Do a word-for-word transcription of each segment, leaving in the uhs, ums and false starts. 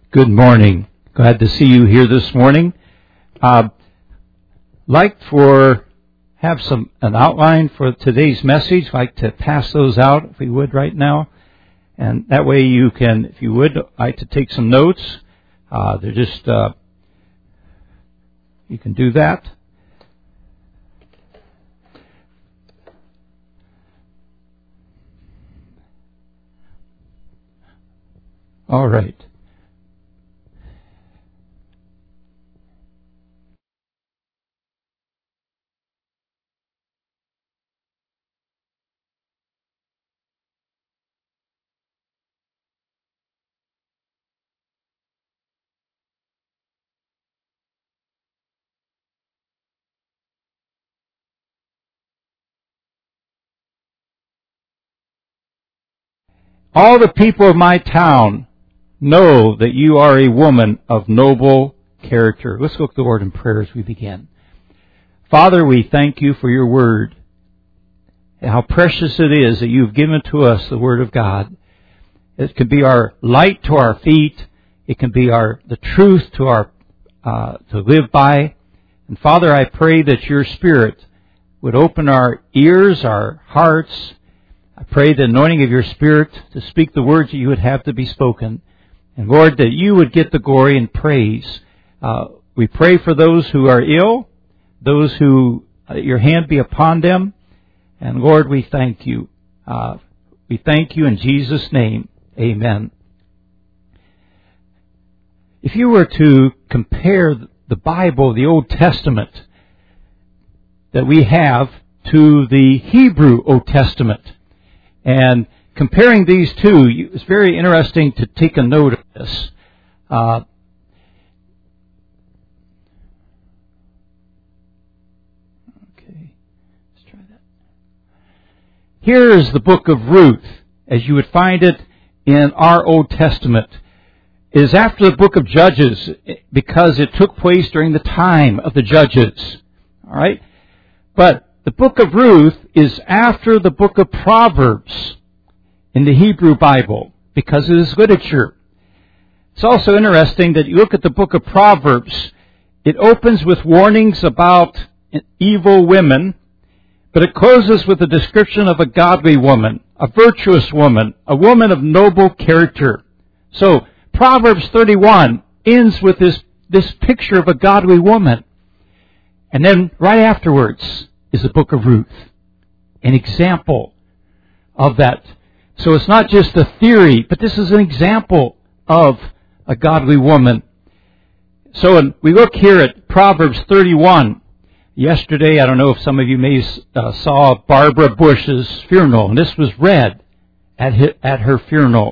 Good morning. Glad to see you here this morning. Uh, like for have some an outline for today's message. Like to pass those out if we would right now, and that way you can, if you would, like to take some notes. Uh, they're just uh, you can do that. All right. All the people of my town know that you are a woman of noble character. Let's go to the Lord in prayer as we begin. Father, we thank you for your word. And how precious it is that you've given to us the word of God. It can be our light to our feet. It can be our the truth to our uh, to live by. And Father, I pray that your Spirit would open our ears, our hearts. I pray the anointing of your Spirit to speak the words that you would have to be spoken. And Lord, that you would get the glory and praise. Uh, we pray for those who are ill, those who uh, your hand be upon them. And Lord, we thank you. Uh, we thank you in Jesus' name. Amen. If you were to compare the Bible, the Old Testament that we have, to the Hebrew Old Testament, and comparing these two, it's very interesting to take a note of this. Uh, okay, let's try that. Here is the book of Ruth, as you would find it in our Old Testament. It is after the book of Judges, because it took place during the time of the Judges. All right? But the book of Ruth is after the book of Proverbs in the Hebrew Bible, because it is literature. It's also interesting that you look at the book of Proverbs, it opens with warnings about evil women, but it closes with a description of a godly woman, a virtuous woman, a woman of noble character. So, Proverbs thirty-one ends with this, this picture of a godly woman. And then right afterwards is the book of Ruth, an example of that. So it's not just a theory, but this is an example of a godly woman. So when we look here at Proverbs thirty-one, yesterday, I don't know if some of you may uh, saw Barbara Bush's funeral, and this was read at his, at her funeral.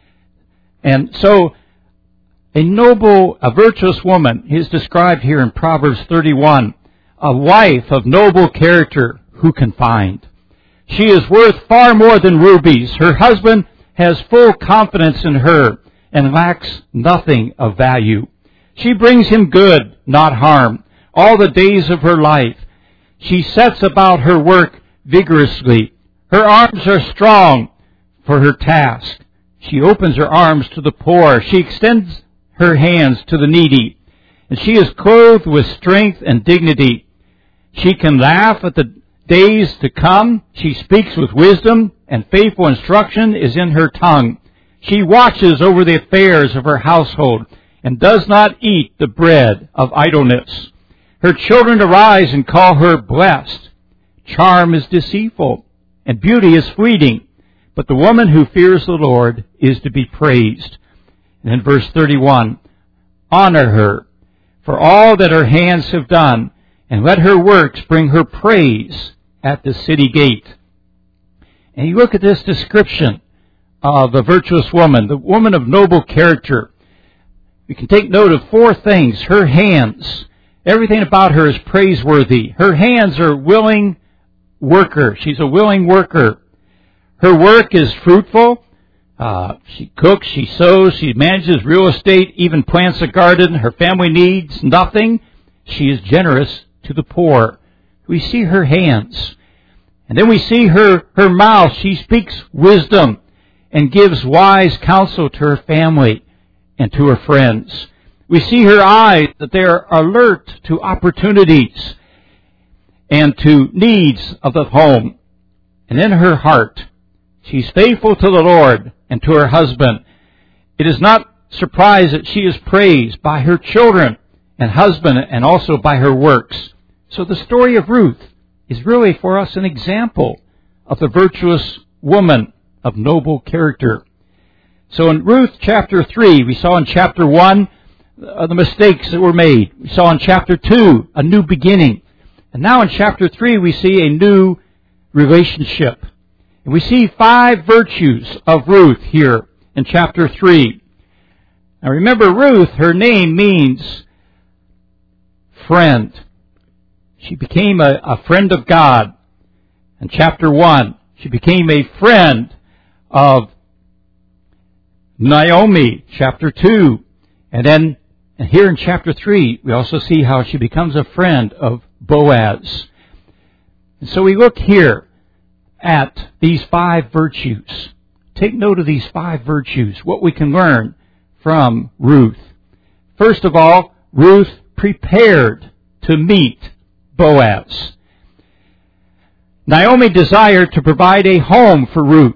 And so a noble, a virtuous woman is described here in Proverbs thirty-one, a wife of noble character who can find. She is worth far more than rubies. Her husband has full confidence in her and lacks nothing of value. She brings him good, not harm, all the days of her life. She sets about her work vigorously. Her arms are strong for her task. She opens her arms to the poor. She extends her hands to the needy. And she is clothed with strength and dignity. She can laugh at the days to come. She speaks with wisdom, and faithful instruction is in her tongue. She watches over the affairs of her household and does not eat the bread of idleness. Her children arise and call her blessed. Charm is deceitful, and beauty is fleeting, but the woman who fears the Lord is to be praised. And in verse thirty-one, honor her for all that her hands have done, and let her works bring her praise at the city gate. And you look at this description of a virtuous woman, the woman of noble character. We can take note of four things. Her hands, everything about her is praiseworthy. Her hands are willing worker. She's a willing worker. Her work is fruitful. Uh, she cooks, she sews, she manages real estate, even plants a garden. Her family needs nothing. She is generous to the poor. We see her hands. And then we see her, her mouth. She speaks wisdom and gives wise counsel to her family. and to her friends. We see her eyes that they are alert to opportunities and to needs of the home. And in her heart, she's faithful to the Lord and to her husband. It is not surprised that she is praised by her children and husband and also by her works. So the story of Ruth is really for us an example of the virtuous woman of noble character. So in Ruth chapter three, we saw in chapter one uh, the mistakes that were made. We saw in chapter two a new beginning. And now in chapter three we see a new relationship. And we see five virtues of Ruth here in chapter three. Now remember, Ruth, her name means friend. She became a, a friend of God. In chapter one, she became a friend of Naomi, chapter two. And then and here in chapter three, we also see how she becomes a friend of Boaz. And so we look here at these five virtues. Take note of these five virtues, what we can learn from Ruth. First of all, Ruth prepared to meet Boaz. Naomi desired to provide a home for Ruth.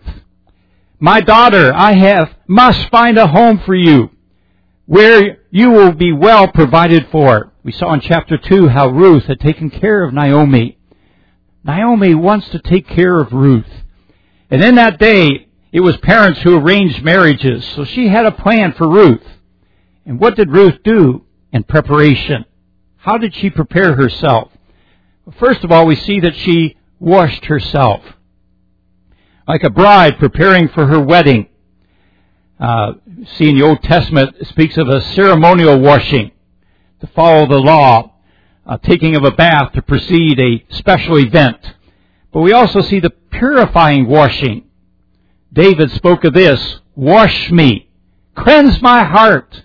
My daughter, I have must find a home for you where you will be well provided for. We saw in chapter two how Ruth had taken care of Naomi. Naomi wants to take care of Ruth. And in that day, it was parents who arranged marriages. So she had a plan for Ruth. And what did Ruth do in preparation? How did she prepare herself? Well, first of all, we see that she washed herself. Like a bride preparing for her wedding. Uh, see in the Old Testament, it speaks of a ceremonial washing to follow the law, uh, taking of a bath to precede a special event. But we also see the purifying washing. David spoke of this, wash me, cleanse my heart,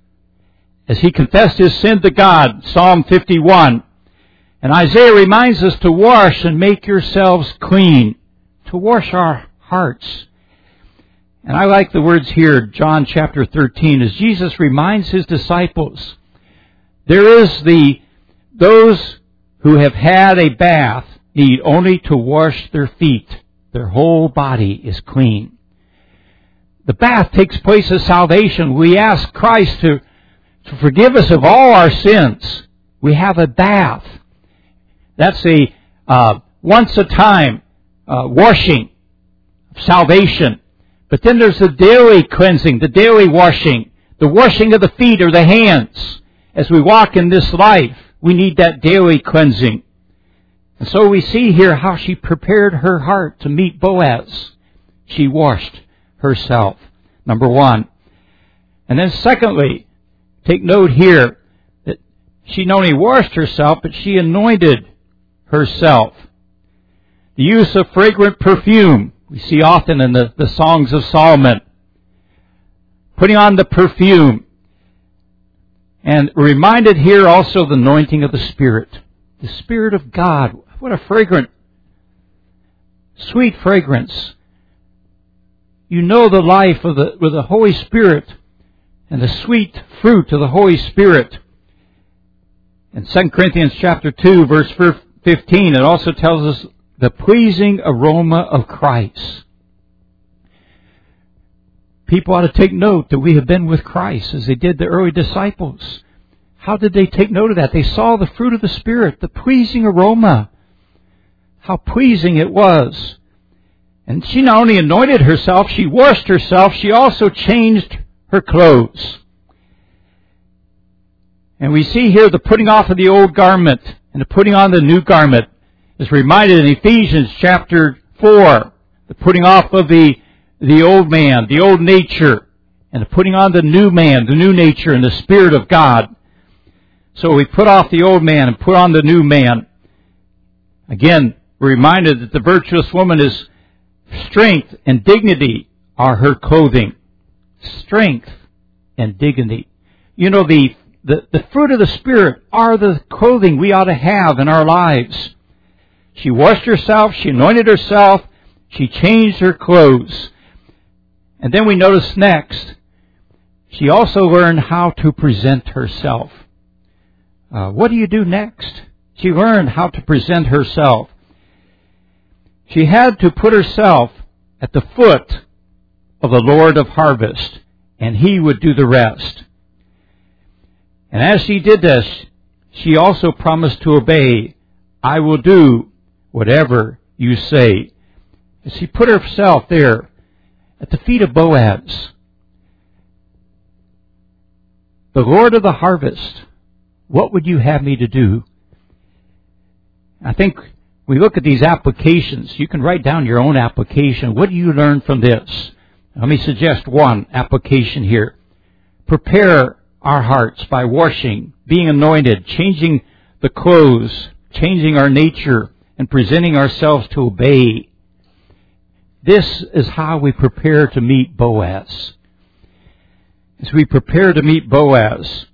as he confessed his sin to God, Psalm fifty-one. And Isaiah reminds us to wash and make yourselves clean, to wash our hearts. And I like the words here, John chapter thirteen, as Jesus reminds his disciples, there is the, those who have had a bath need only to wash their feet. Their whole body is clean. The bath takes place of salvation. We ask Christ to, to forgive us of all our sins. We have a bath. That's a uh, once a time uh, washing of salvation. But then there's the daily cleansing, the daily washing, the washing of the feet or the hands. As we walk in this life, we need that daily cleansing. And so we see here how she prepared her heart to meet Boaz. She washed herself, number one. And then secondly, take note here that she not only washed herself, but she anointed herself. The use of fragrant perfume, we see often in the, the songs of Solomon. Putting on the perfume. And reminded here also the anointing of the Spirit. The Spirit of God. What a fragrant, sweet fragrance. You know the life of the, with the Holy Spirit and the sweet fruit of the Holy Spirit. In Second Corinthians chapter two, verse fifteen, it also tells us the pleasing aroma of Christ. People ought to take note that we have been with Christ as they did the early disciples. How did they take note of that? They saw the fruit of the Spirit, the pleasing aroma. How pleasing it was. And she not only anointed herself, she washed herself, she also changed her clothes. And we see here the putting off of the old garment and the putting on the new garment is reminded in Ephesians chapter four. The putting off of the, the old man, the old nature, and the putting on the new man, the new nature, and the Spirit of God. So we put off the old man and put on the new man. Again, we're reminded that the virtuous woman is strength and dignity are her clothing. Strength and dignity. You know, the, the, the fruit of the Spirit are the clothing we ought to have in our lives. She washed herself, she anointed herself, she changed her clothes. And then we notice next, she also learned how to present herself. Uh, what do you do next? She learned how to present herself. She had to put herself at the foot of the Lord of harvest, and He would do the rest. And as she did this, she also promised to obey. I will do whatever you say. As she put herself there at the feet of Boaz, the Lord of the harvest, what would you have me to do? I think we look at these applications. You can write down your own application. What do you learn from this? Let me suggest one application here. Prepare our hearts by washing, being anointed, changing the clothes, changing our nature, and presenting ourselves to obey. This is how we prepare to meet Boaz. As we prepare to meet Boaz.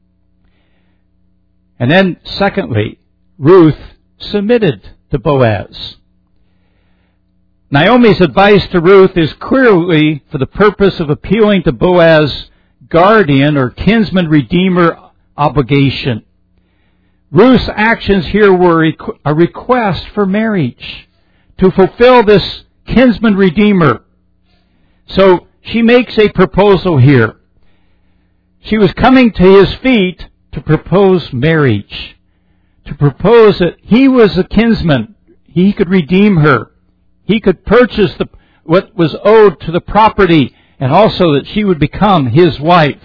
And then, secondly, Ruth submitted to Boaz. Naomi's advice to Ruth is clearly for the purpose of appealing to Boaz's guardian or kinsman redeemer obligation. Ruth's actions here were a request for marriage to fulfill this kinsman redeemer. So she makes a proposal here. She was coming to his feet to propose marriage, to propose that he was a kinsman. He could redeem her. He could purchase the, what was owed to the property, and also that she would become his wife.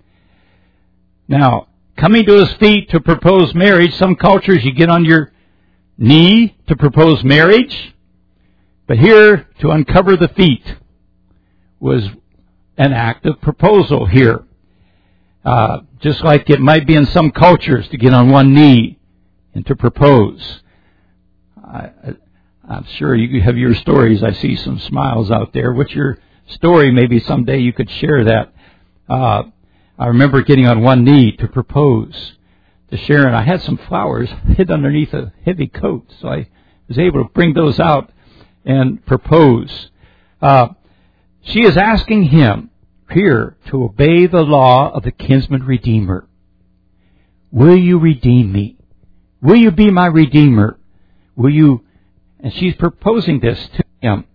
Now, coming to his feet to propose marriage, some cultures you get on your knee to propose marriage, but here to uncover the feet was an act of proposal here. Uh, just like it might be in some cultures to get on one knee and to propose. I, I'm sure you have your stories. I see some smiles out there. What's your story? Maybe someday you could share that. Uh, I remember getting on one knee to propose to Sharon. I had some flowers hid underneath a heavy coat, so I was able to bring those out and propose. Uh, she is asking him here to obey the law of the kinsman redeemer. Will you redeem me? Will you be my redeemer? Will you? And she's proposing this to him.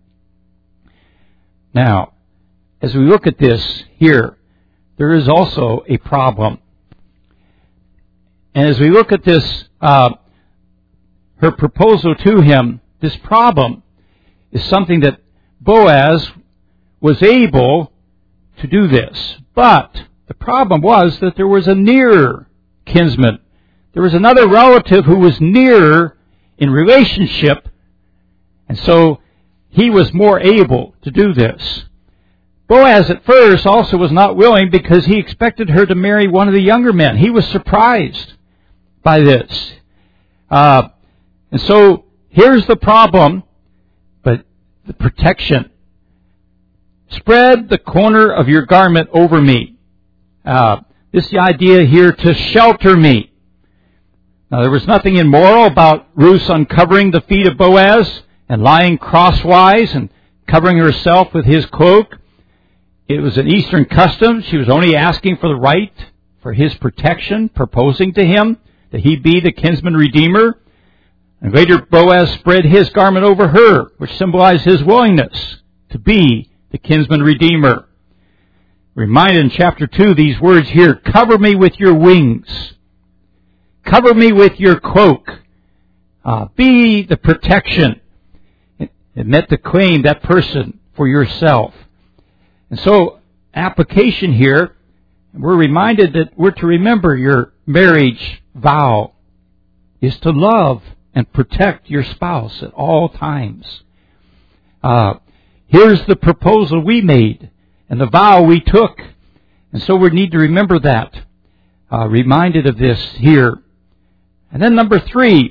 Now, as we look at this here, there is also a problem. And as we look at this, uh, her proposal to him, this problem is something that Boaz was able to do this. But the problem was that there was a nearer kinsman. There was another relative who was nearer in relationship, and so he was more able to do this. Boaz at first also was not willing because he expected her to marry one of the younger men. He was surprised by this. Uh, and so here's the problem, but the protection. Spread the corner of your garment over me. Uh, this is the idea here, to shelter me. Now, there was nothing immoral about Ruth uncovering the feet of Boaz and lying crosswise and covering herself with his cloak. It was an Eastern custom. She was only asking for the right for his protection, proposing to him that he be the kinsman redeemer. And later Boaz spread his garment over her, which symbolized his willingness to be the kinsman redeemer. Reminded in chapter two, these words here, cover me with your wings. Cover me with your cloak. Uh, be the protection. It, it meant to claim that person for yourself. And so, application here, we're reminded that we're to remember your marriage vow is to love and protect your spouse at all times. Uh, here's the proposal we made and the vow we took. And so we need to remember that. Uh, reminded of this here. And then number three,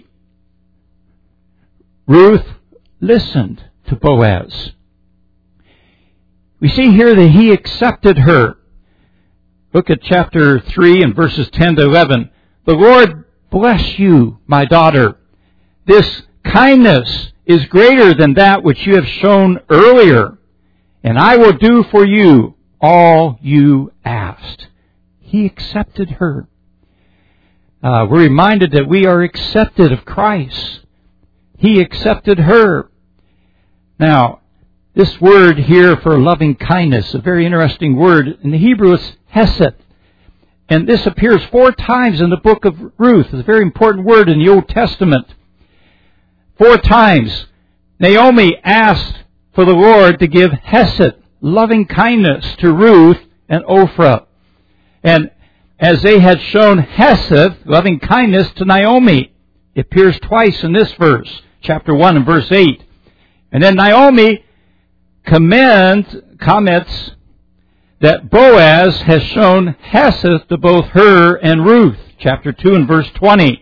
Ruth listened to Boaz. We see here that he accepted her. Look at chapter three and verses ten to eleven. The Lord bless you, my daughter. This kindness is greater than that which you have shown earlier, and I will do for you all you asked. He accepted her. Uh, we're reminded that we are accepted of Christ. He accepted her. Now, this word here for loving kindness, a very interesting word. In the Hebrew, it's hesed. And this appears four times in the book of Ruth. It's a very important word in the Old Testament. Four times, Naomi asked for the Lord to give hesed, loving kindness, to Ruth and Ophrah. And as they had shown hesed, loving kindness, to Naomi, it appears twice in this verse, chapter one and verse eight. And then Naomi commends, comments that Boaz has shown hesed to both her and Ruth, chapter two and verse twenty.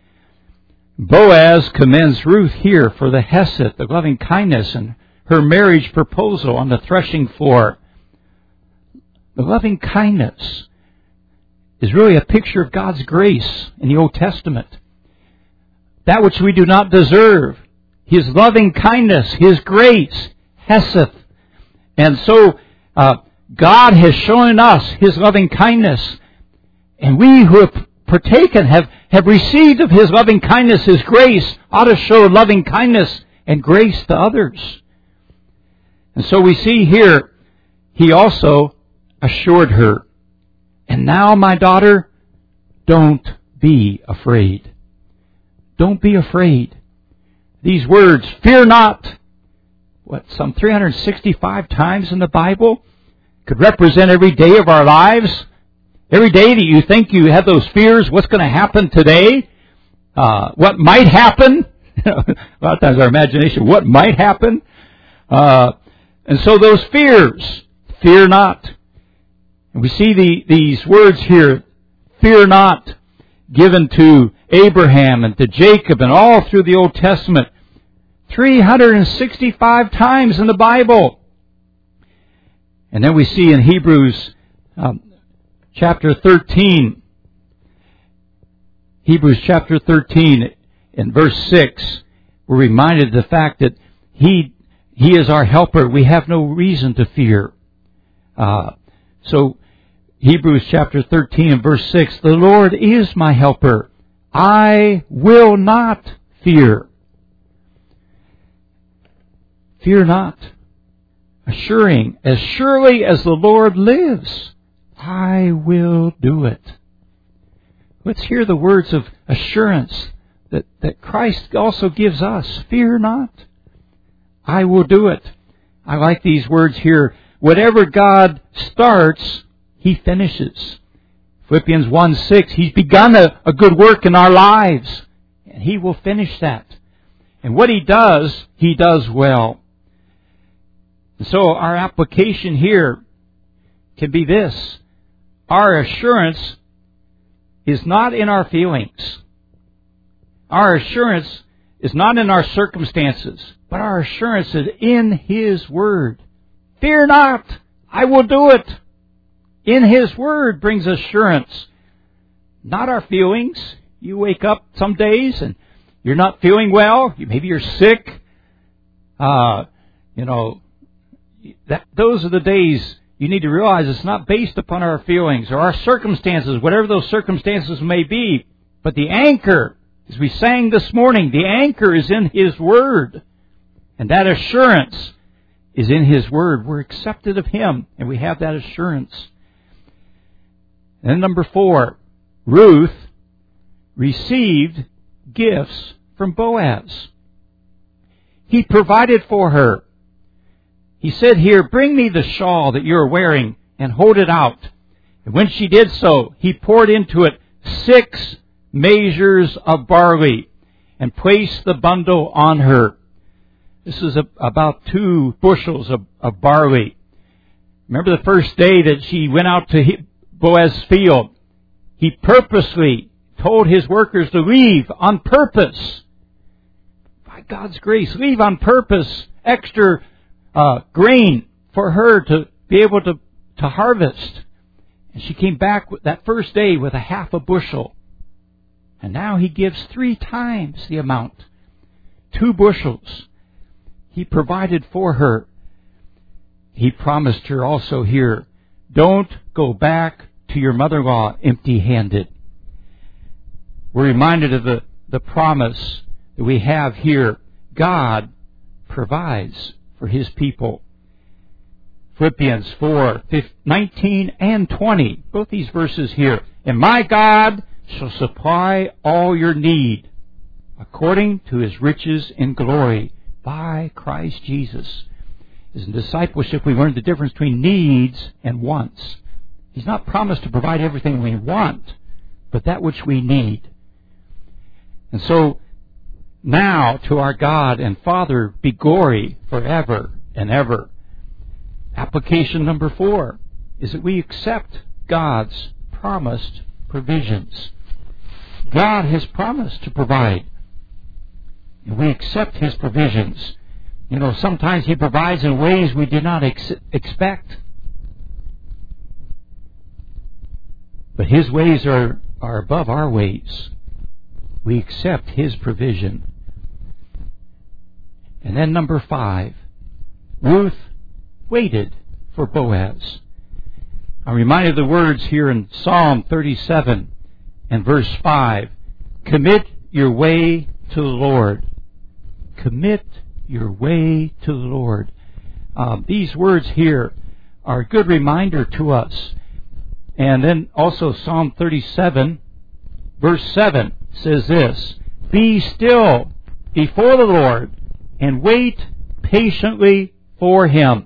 Boaz commends Ruth here for the hesed, the loving kindness, and her marriage proposal on the threshing floor. The loving kindness is really a picture of God's grace in the Old Testament. That which we do not deserve. His loving kindness, His grace, hesed. And so uh, God has shown us His loving kindness. And we who have partaken, have, have received of His loving kindness, His grace, ought to show loving kindness and grace to others. And so we see here, He also assured her, and now, my daughter, don't be afraid. Don't be afraid. These words, fear not, what, some three hundred sixty-five times in the Bible, could represent every day of our lives. Every day that you think you have those fears, what's going to happen today? Uh, what might happen? A lot of times our imagination, what might happen? Uh, and so those fears, fear not. And we see the, these words here, fear not, given to Abraham and to Jacob and all through the Old Testament. three hundred sixty-five times in the Bible. And then we see in Hebrews um, chapter thirteen, Hebrews chapter thirteen in verse six, we're reminded of the fact that He, He is our helper. We have no reason to fear. Uh, so, Hebrews chapter thirteen and verse six, the Lord is my helper. I will not fear. Fear not. Assuring, as surely as the Lord lives, I will do it. Let's hear the words of assurance that, that Christ also gives us. Fear not. I will do it. I like these words here. Whatever God starts, He finishes. Philippians one six, He's begun a, a good work in our lives, and He will finish that. And what He does, He does well. And so our application here can be this. Our assurance is not in our feelings. Our assurance is not in our circumstances, but our assurance is in His Word. Fear not, I will do it. In His Word brings assurance. Not our feelings. You wake up some days and you're not feeling well. Maybe you're sick. Uh, you know, that, those are the days you need to realize it's not based upon our feelings or our circumstances, whatever those circumstances may be. But the anchor, as we sang this morning, the anchor is in His Word. And that assurance is in His Word. We're accepted of Him, and we have that assurance. And number four, Ruth received gifts from Boaz. He provided for her. He said here, bring me the shawl that you're wearing and hold it out. And when she did so, he poured into it six measures of barley and placed the bundle on her. This is a, about two bushels of, of barley. Remember the first day that she went out to Boaz's field, he purposely told his workers to leave on purpose. By God's grace, leave on purpose extra uh, grain for her to be able to, to harvest. And she came back with, that first day with a half a bushel. And now he gives three times the amount. Two bushels. He provided for her. He promised her also here Don't go back to your mother-in-law empty-handed. We're reminded of the, the promise that we have here. God provides for His people. Philippians four, nineteen and twenty. Both these verses here. And my God shall supply all your need according to His riches in glory by Christ Jesus. As in discipleship, we learned the difference between needs and wants. He's not promised to provide everything we want, but that which we need. And so, now to our God and Father be glory forever and ever. Application number four is that we accept God's promised provisions. God has promised to provide. And we accept His provisions. You know, sometimes He provides in ways we did not ex- expect. But His ways are, are above our ways. We accept His provision. And then number five, Ruth waited for Boaz. I'm reminded of the words here in Psalm thirty-seven and verse five. Commit your way to the Lord. Commit your way to the Lord. Um, these words here are a good reminder to us. And then also Psalm thirty-seven, verse seven says this, be still before the Lord and wait patiently for Him.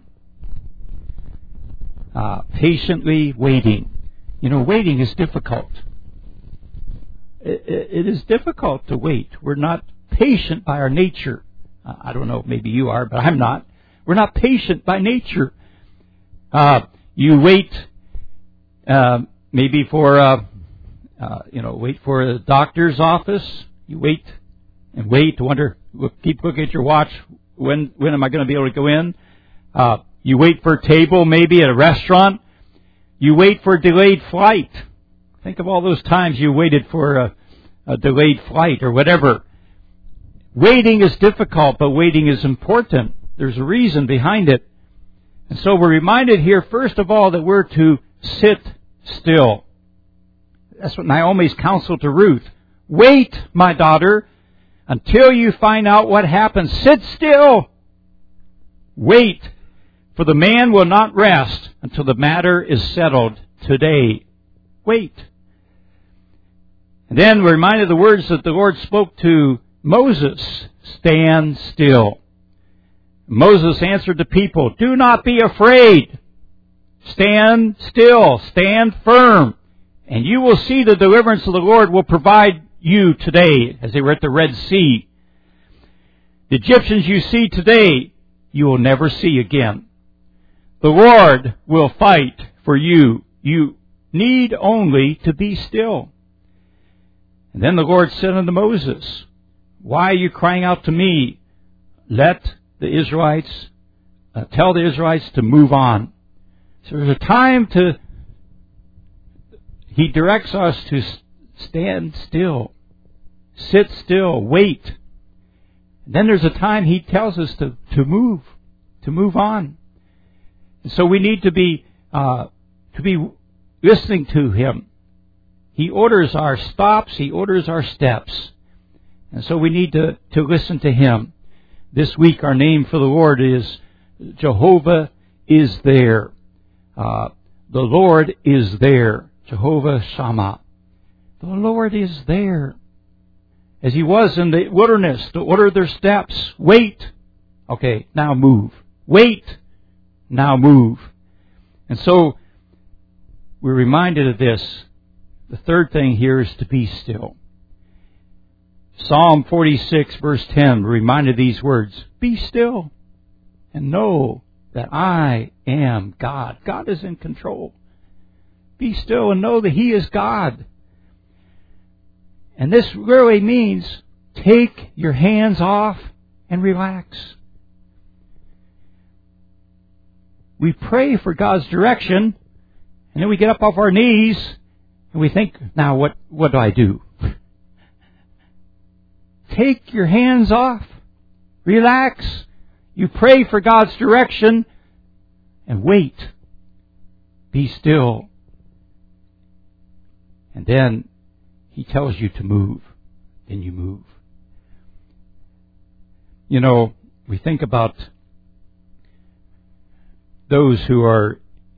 Uh, patiently waiting. You know, waiting is difficult. It, it, it is difficult to wait. We're not patient by our nature. Uh, I don't know, maybe you are, but I'm not. We're not patient by nature. Uh, you wait, uh, maybe for, uh, uh, you know, wait for a doctor's office. You wait and wait to wonder, keep looking at your watch. When, when am I going to be able to go in? Uh, You wait for a table maybe at a restaurant. You wait for a delayed flight. Think of all those times you waited for a, a delayed flight or whatever. Waiting is difficult, but waiting is important. There's a reason behind it. And so we're reminded here, first of all, that we're to sit still. That's what Naomi's counsel to Ruth. Wait, my daughter, until you find out what happens. Sit still. Wait. For the man will not rest until the matter is settled today. Wait. And then we're reminded of the words that the Lord spoke to Moses. Stand still. Moses answered the people, do not be afraid. Stand still. Stand firm. And you will see the deliverance of the Lord will provide you today, as they were at the Red Sea. The Egyptians you see today, you will never see again. The Lord will fight for you. You need only to be still. And then the Lord said unto Moses, why are you crying out to me? Let the Israelites, uh, tell the Israelites to move on. So there's a time to, He directs us to stand still, sit still, wait. And then there's a time He tells us to, to move, to move on. So we need to be uh, to be listening to Him. He orders our stops. He orders our steps. And so we need to, to listen to Him. This week our name for the Lord is Jehovah is there. Uh, the Lord is there. Jehovah Shammah. The Lord is there. As He was in the wilderness to order their steps. Wait. Okay, now move. Wait. Now move. And so we're reminded of this. The third thing here is to be still. Psalm forty-six verse ten, we're reminded of these words. Be still and know that I am God. God is in control. Be still and know that He is God. And this really means take your hands off and relax. We pray for God's direction, and then we get up off our knees, and we think, now what, what do I do? Take your hands off. Relax. You pray for God's direction, and wait. Be still. And then He tells you to move. Then you move. You know, we think about those who are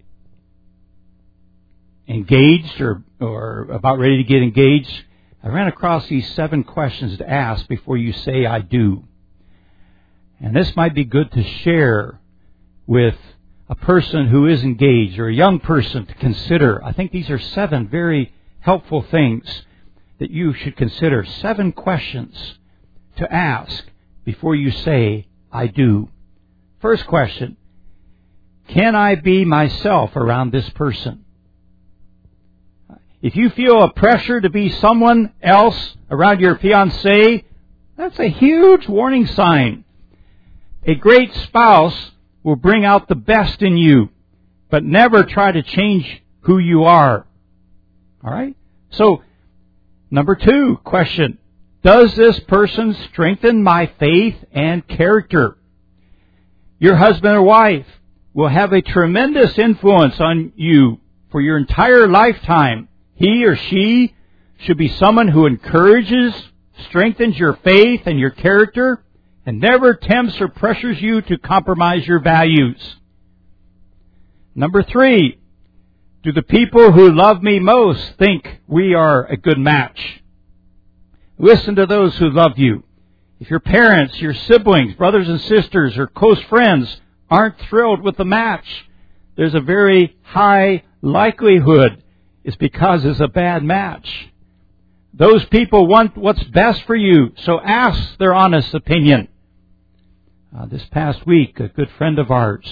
engaged or, or about ready to get engaged. I ran across these seven questions to ask before you say I do. And this might be good to share with a person who is engaged or a young person to consider. I think these are seven very helpful things that you should consider. Seven questions to ask before you say I do. First question, can I be myself around this person? If you feel a pressure to be someone else around your fiancé, that's a huge warning sign. A great spouse will bring out the best in you, but never try to change who you are. All right? So, number two question, does this person strengthen my faith and character? Your husband or wife will have a tremendous influence on you for your entire lifetime. He or she should be someone who encourages, strengthens your faith and your character, and never tempts or pressures you to compromise your values. Number three, do the people who love me most think we are a good match? Listen to those who love you. If your parents, your siblings, brothers and sisters, or close friends aren't thrilled with the match, there's a very high likelihood it's because it's a bad match. Those people want what's best for you, so ask their honest opinion. Uh, this past week, a good friend of ours,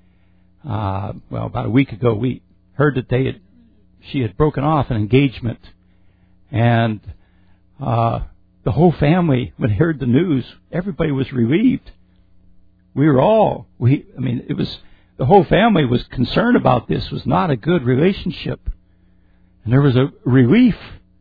uh, well, about a week ago, we heard that they had, she had broken off an engagement, and uh, the whole family, when they heard the news, everybody was relieved. We were all, we, I mean, it was, the whole family was concerned about this. It was not a good relationship. And there was a relief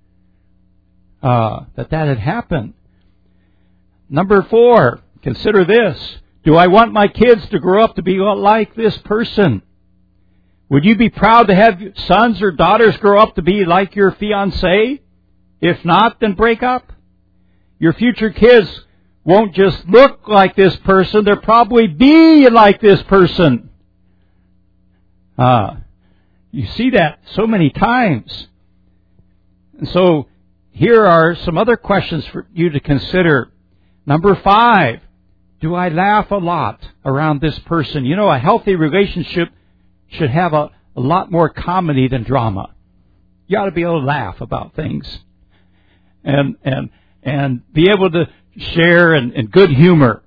uh, that that had happened. Number four, consider this. Do I want my kids to grow up to be like this person? Would you be proud to have sons or daughters grow up to be like your fiancé? If not, then break up. Your future kids won't just look like this person. They'll probably be like this person. Uh, you see that so many times. And so here are some other questions for you to consider. Number five, do I laugh a lot around this person? You know, a healthy relationship should have a, a lot more comedy than drama. You ought to be able to laugh about things. And and and be able to share in, in good humor.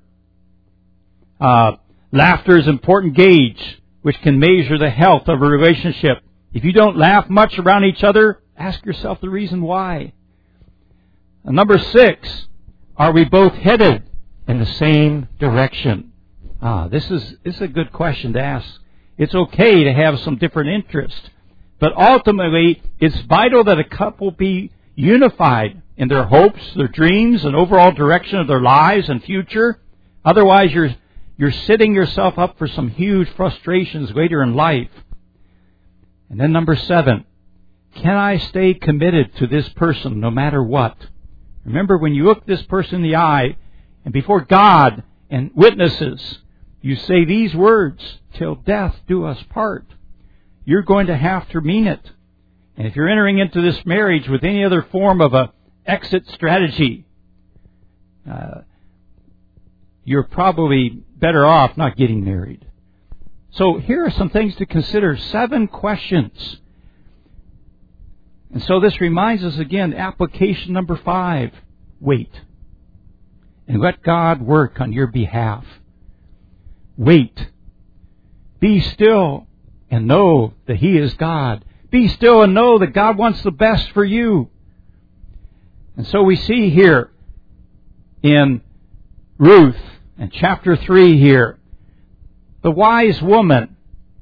Uh, laughter is an important gauge which can measure the health of a relationship. If you don't laugh much around each other, ask yourself the reason why. And number six, are we both headed in the same direction? Ah, this is this is a good question to ask. It's okay to have some different interests, but ultimately, it's vital that a couple be unified in their hopes, their dreams, and overall direction of their lives and future. Otherwise, you're you're setting yourself up for some huge frustrations later in life. And then number seven, can I stay committed to this person no matter what? Remember, when you look this person in the eye, and before God and witnesses, you say these words, till death do us part. You're going to have to mean it. And if you're entering into this marriage with any other form of a exit strategy, uh, you're probably better off not getting married. So here are some things to consider. Seven questions. And so this reminds us again, application number five, wait. And let God work on your behalf. Wait. Be still and know that He is God. Be still and know that God wants the best for you. And so we see here in Ruth and chapter three here, the wise woman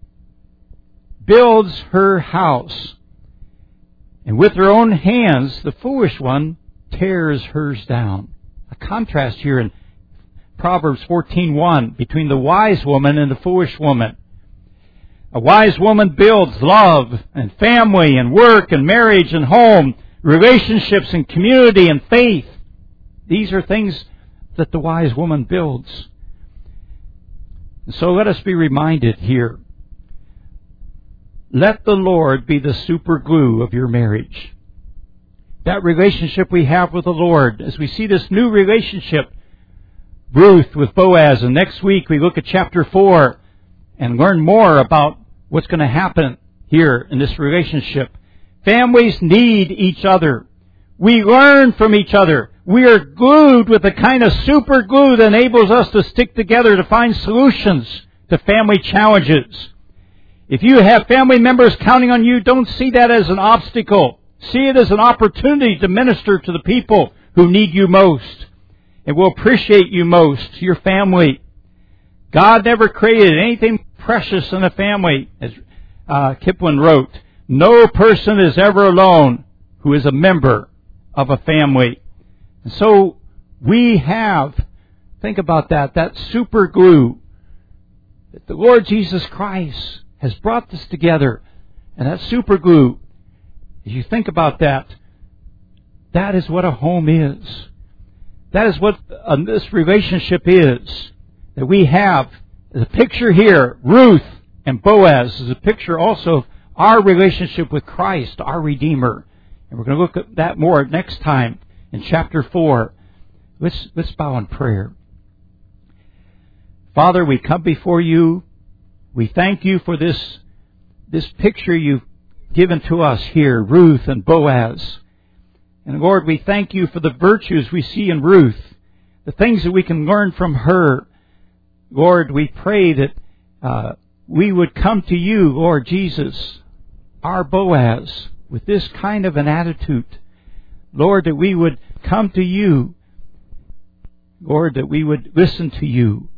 builds her house, and with her own hands, the foolish one tears hers down. A contrast here in Proverbs fourteen one between the wise woman and the foolish woman. A wise woman builds love and family and work and marriage and home, relationships and community and faith. These are things that the wise woman builds. And so let us be reminded here. Let the Lord be the super glue of your marriage. That relationship we have with the Lord, as we see this new relationship, Ruth with Boaz, and next week we look at chapter four and learn more about what's going to happen here in this relationship. Families need each other. We learn from each other. We are glued with the kind of super glue that enables us to stick together to find solutions to family challenges. If you have family members counting on you, don't see that as an obstacle. See it as an opportunity to minister to the people who need you most and will appreciate you most, your family. God never created anything precious in a family. As uh, Kipling wrote, no person is ever alone who is a member of a family. And so we have, think about that, that super glue that the Lord Jesus Christ has brought this together. And that super glue, as you think about that, that is what a home is. That is what uh, this relationship is that we have. The picture here, Ruth and Boaz, is a picture also of our relationship with Christ, our Redeemer. And we're going to look at that more next time in chapter four. Let's, let's bow in prayer. Father, we come before you. We thank you for this, this picture you've given to us here, Ruth and Boaz. And Lord, we thank you for the virtues we see in Ruth, the things that we can learn from her. Lord, we pray that uh, we would come to you, Lord Jesus, our Boaz, with this kind of an attitude. Lord, that we would come to you. Lord, that we would listen to you.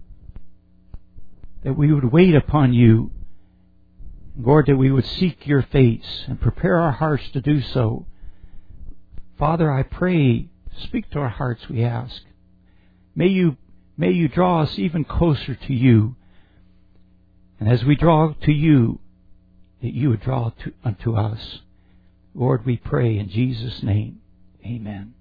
That we would wait upon you. Lord, that we would seek your face and prepare our hearts to do so. Father, I pray, speak to our hearts, we ask. May you, may you draw us even closer to you. And as we draw to you, that you would draw to, unto us. Lord, we pray in Jesus' name. Amen.